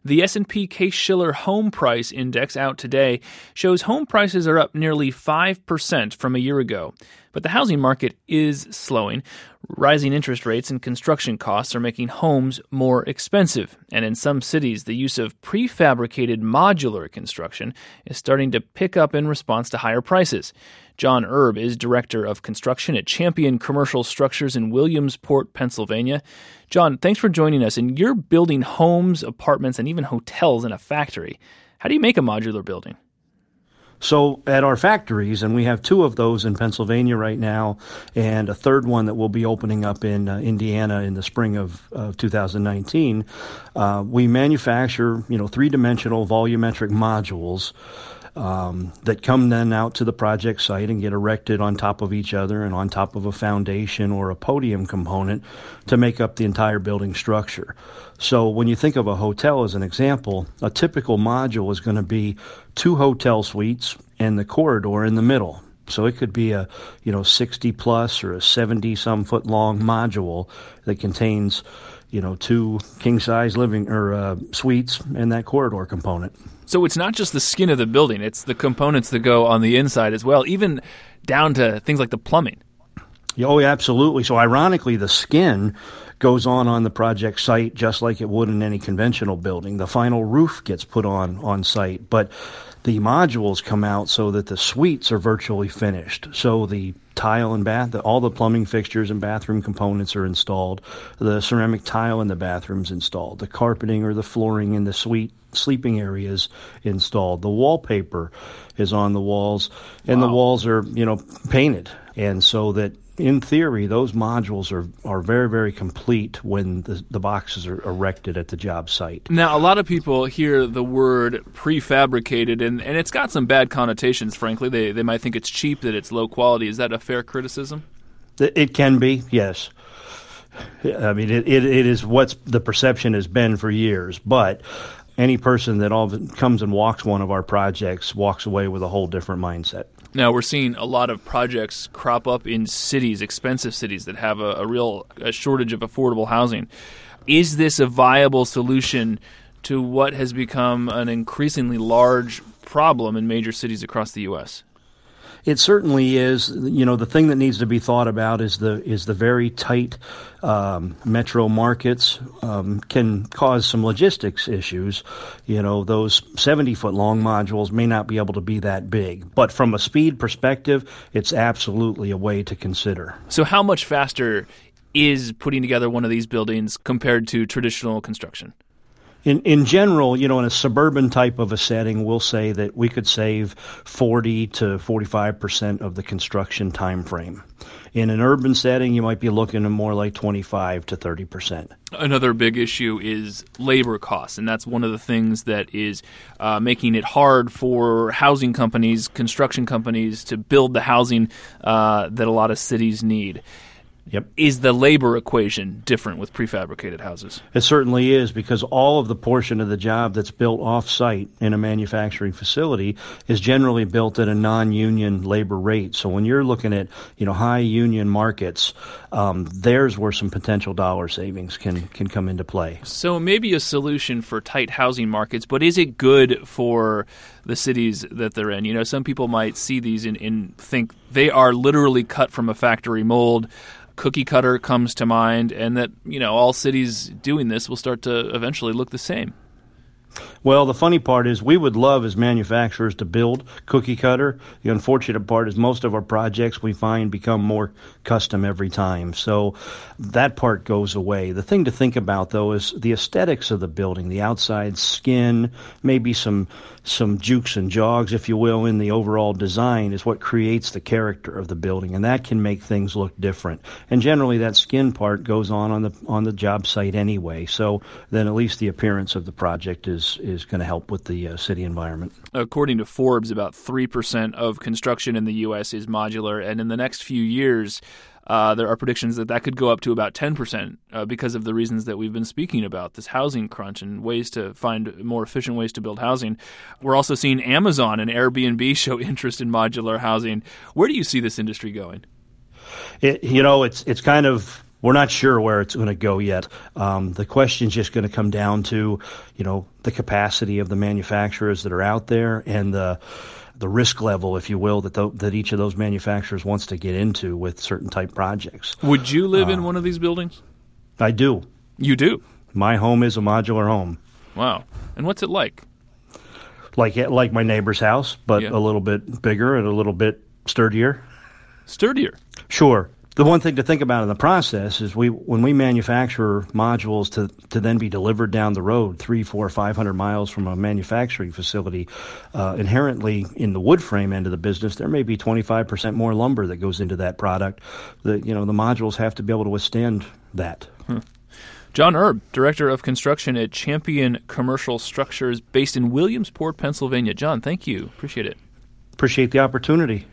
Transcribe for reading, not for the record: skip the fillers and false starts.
The S&P Case-Shiller Home Price Index out today shows home prices are up nearly 5% from a year ago. But the housing market is slowing. Rising interest rates and construction costs are making homes more expensive. And in some cities, the use of prefabricated modular construction is starting to pick up in response to higher prices. John Erb is Director of Construction at Champion Commercial Structures in Williamsport, Pennsylvania. John, thanks for joining us. And you're building homes, apartments, and even hotels in a factory. How do you make a modular building? So at our factories, and we have two of those in Pennsylvania right now, and a third one that will be opening up in Indiana in the spring of 2019, we manufacture, three-dimensional volumetric modules that come then out to the project site and get erected on top of each other and on top of a foundation or a podium component to make up the entire building structure. So when you think of a hotel as an example, a typical module is going to be 2 hotel suites and the corridor in the middle. So it could be a 60 plus or a 70 some foot long module that contains 2 king size living or suites and that corridor component. So it's not just the skin of the building, it's the components that go on the inside as well, even down to things like the plumbing. Oh, yeah, absolutely. So ironically, the skin goes on the project site just like it would in any conventional building. The final roof gets put on site, but the modules come out so that the suites are virtually finished. So the tile and bath, all the plumbing fixtures and bathroom components are installed. The ceramic tile in the bathroom's installed. The carpeting or the flooring in the suite sleeping areas installed. The wallpaper is on the walls, and Wow. the walls are, painted. And so that in theory, those modules are very, very complete when the boxes are erected at the job site. Now, a lot of people hear the word prefabricated, and it's got some bad connotations, frankly. They might think it's cheap, that it's low quality. Is that a fair criticism? It can be, yes. I mean, it is what the perception has been for years, but any person that comes and walks one of our projects walks away with a whole different mindset. Now, we're seeing a lot of projects crop up in cities, expensive cities, that have a real shortage of affordable housing. Is this a viable solution to what has become an increasingly large problem in major cities across the U.S.? It certainly is. The thing that needs to be thought about is the very tight metro markets can cause some logistics issues. Those 70-foot long modules may not be able to be that big. But from a speed perspective, it's absolutely a way to consider. So how much faster is putting together one of these buildings compared to traditional construction? In general, in a suburban type of a setting, we'll say that we could save 40 to 45% of the construction time frame. In an urban setting, you might be looking at more like 25 to 30%. Another big issue is labor costs, and that's one of the things that is making it hard for housing companies, construction companies, to build the housing that a lot of cities need. Yep. Is the labor equation different with prefabricated houses? It certainly is, because all of the portion of the job that's built off-site in a manufacturing facility is generally built at a non-union labor rate. So when you're looking at high union markets, there's where some potential dollar savings can come into play. So maybe a solution for tight housing markets, but is it good for the cities that they're in? Some people might see these and think they are literally cut from a factory mold. Cookie cutter comes to mind, and that all cities doing this will start to eventually look the same. Well, the funny part is we would love as manufacturers to build cookie cutter. The unfortunate part is most of our projects we find become more custom every time. So that part goes away. The thing to think about, though, is the aesthetics of the building, the outside skin, maybe some jukes and jogs, if you will, in the overall design is what creates the character of the building, and that can make things look different. And generally that skin part goes on the job site anyway, so then at least the appearance of the project is going to help with the city environment. According to Forbes, about 3% of construction in the U.S. is modular, and in the next few years, there are predictions that could go up to about 10% because of the reasons that we've been speaking about, this housing crunch and ways to find more efficient ways to build housing. We're also seeing Amazon and Airbnb show interest in modular housing. Where do you see this industry going? It's kind of We're not sure where it's going to go yet. The question's just going to come down to, the capacity of the manufacturers that are out there and the risk level, if you will, that each of those manufacturers wants to get into with certain type projects. Would you live in one of these buildings? I do. You do? My home is a modular home. Wow. And what's it like? Like my neighbor's house, but a little bit bigger and a little bit sturdier. Sturdier? Sure. The one thing to think about in the process is when we manufacture modules to then be delivered down the road 300, 400, 500 miles from a manufacturing facility, inherently in the wood frame end of the business, there may be 25% more lumber that goes into that product. The modules have to be able to withstand that. John Erb, Director of Construction at Champion Commercial Structures, based in Williamsport, Pennsylvania. John, thank you. Appreciate it. Appreciate the opportunity.